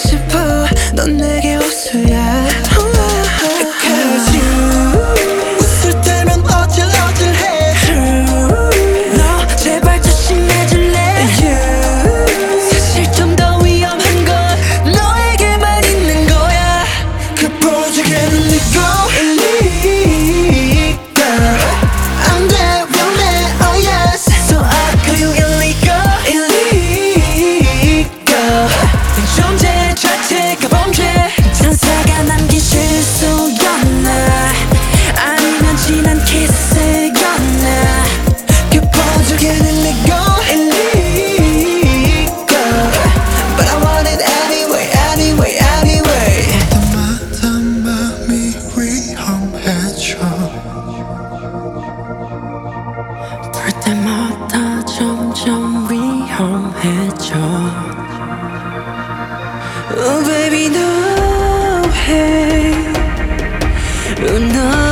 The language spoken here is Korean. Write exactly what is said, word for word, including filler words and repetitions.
싶어 넌 내게 호수야 Cause you 웃을 때면 어질어질해 True 너 제발 조심해줄래 You 사실 좀 더 위험한 건 너에게만 있는 거야 그 보조개는 네거 볼 때마다 점점 위험해져 Oh baby no hey no